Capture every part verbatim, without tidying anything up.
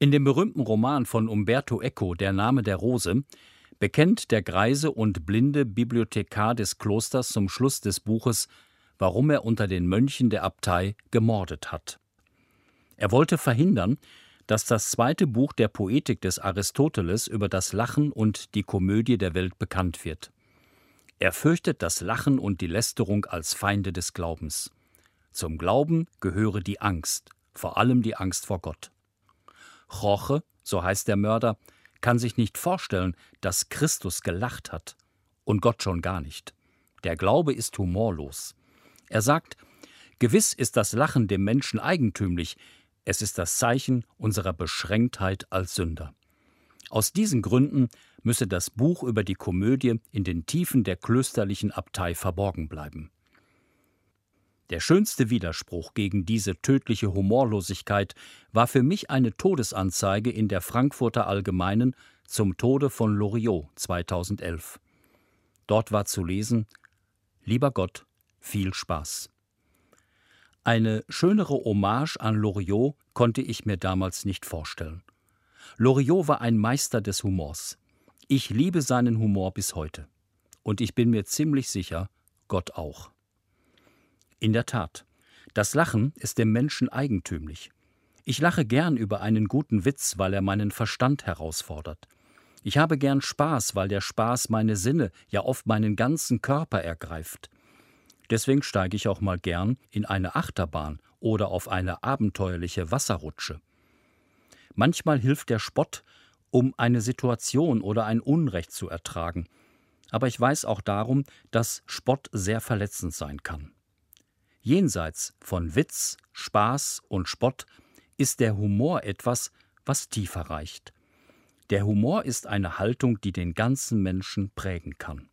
In dem berühmten Roman von Umberto Eco, Der Name der Rose, bekennt der greise und blinde Bibliothekar des Klosters zum Schluss des Buches, warum er unter den Mönchen der Abtei gemordet hat. Er wollte verhindern, dass das zweite Buch der Poetik des Aristoteles über das Lachen und die Komödie der Welt bekannt wird. Er fürchtet das Lachen und die Lästerung als Feinde des Glaubens. Zum Glauben gehöre die Angst, vor allem die Angst vor Gott. Jorge, so heißt der Mörder, kann sich nicht vorstellen, dass Christus gelacht hat. Und Gott schon gar nicht. Der Glaube ist humorlos. Er sagt, gewiss ist das Lachen dem Menschen eigentümlich, es ist das Zeichen unserer Beschränktheit als Sünder. Aus diesen Gründen müsse das Buch über die Komödie in den Tiefen der klösterlichen Abtei verborgen bleiben. Der schönste Widerspruch gegen diese tödliche Humorlosigkeit war für mich eine Todesanzeige in der Frankfurter Allgemeinen zum Tode von Loriot zweitausendelf. Dort war zu lesen: Lieber Gott, viel Spaß. Eine schönere Hommage an Loriot konnte ich mir damals nicht vorstellen. Loriot war ein Meister des Humors. Ich liebe seinen Humor bis heute. Und ich bin mir ziemlich sicher, Gott auch. In der Tat, das Lachen ist dem Menschen eigentümlich. Ich lache gern über einen guten Witz, weil er meinen Verstand herausfordert. Ich habe gern Spaß, weil der Spaß meine Sinne, ja oft meinen ganzen Körper ergreift. Deswegen steige ich auch mal gern in eine Achterbahn oder auf eine abenteuerliche Wasserrutsche. Manchmal hilft der Spott, um eine Situation oder ein Unrecht zu ertragen. Aber ich weiß auch darum, dass Spott sehr verletzend sein kann. Jenseits von Witz, Spaß und Spott ist der Humor etwas, was tiefer reicht. Der Humor ist eine Haltung, die den ganzen Menschen prägen kann.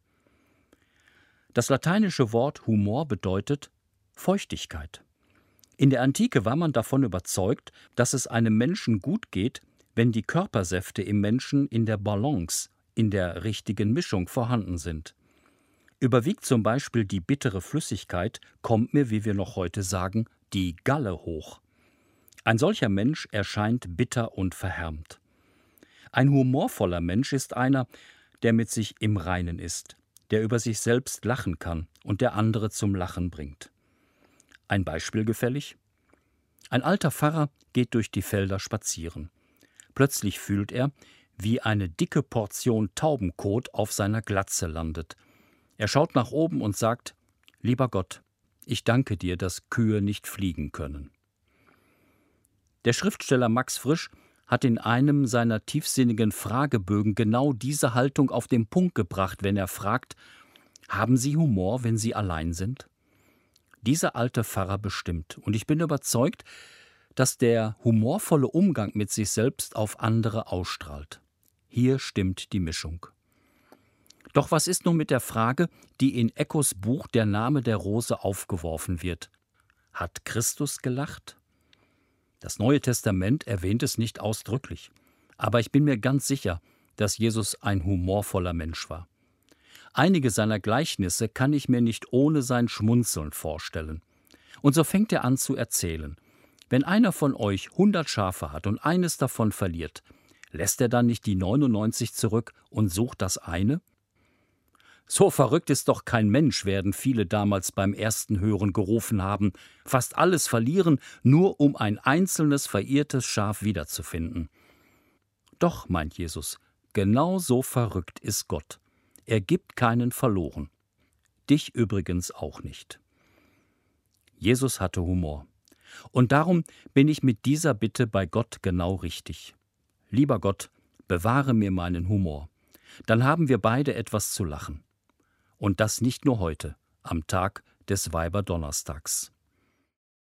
Das lateinische Wort Humor bedeutet Feuchtigkeit. In der Antike war man davon überzeugt, dass es einem Menschen gut geht, wenn die Körpersäfte im Menschen in der Balance, in der richtigen Mischung vorhanden sind. Überwiegt zum Beispiel die bittere Flüssigkeit, kommt mir, wie wir noch heute sagen, die Galle hoch. Ein solcher Mensch erscheint bitter und verhärmt. Ein humorvoller Mensch ist einer, der mit sich im Reinen ist, der über sich selbst lachen kann und der andere zum Lachen bringt. Ein Beispiel gefällig? Ein alter Pfarrer geht durch die Felder spazieren. Plötzlich fühlt er, wie eine dicke Portion Taubenkot auf seiner Glatze landet. Er schaut nach oben und sagt: Lieber Gott, ich danke dir, dass Kühe nicht fliegen können. Der Schriftsteller Max Frisch hat in einem seiner tiefsinnigen Fragebögen genau diese Haltung auf den Punkt gebracht, wenn er fragt: Haben Sie Humor, wenn Sie allein sind? Dieser alte Pfarrer bestimmt. Und ich bin überzeugt, dass der humorvolle Umgang mit sich selbst auf andere ausstrahlt. Hier stimmt die Mischung. Doch was ist nun mit der Frage, die in Ecos Buch Der Name der Rose aufgeworfen wird? Hat Christus gelacht? Das Neue Testament erwähnt es nicht ausdrücklich. Aber ich bin mir ganz sicher, dass Jesus ein humorvoller Mensch war. Einige seiner Gleichnisse kann ich mir nicht ohne sein Schmunzeln vorstellen. Und so fängt er an zu erzählen. Wenn einer von euch hundert Schafe hat und eines davon verliert, lässt er dann nicht die neunundneunzig zurück und sucht das eine? So verrückt ist doch kein Mensch, werden viele damals beim ersten Hören gerufen haben, fast alles verlieren, nur um ein einzelnes verirrtes Schaf wiederzufinden. Doch, meint Jesus, genau so verrückt ist Gott. Er gibt keinen verloren. Dich übrigens auch nicht. Jesus hatte Humor. Und darum bin ich mit dieser Bitte bei Gott genau richtig. Lieber Gott, bewahre mir meinen Humor. Dann haben wir beide etwas zu lachen. Und das nicht nur heute, am Tag des Weiberdonnerstags.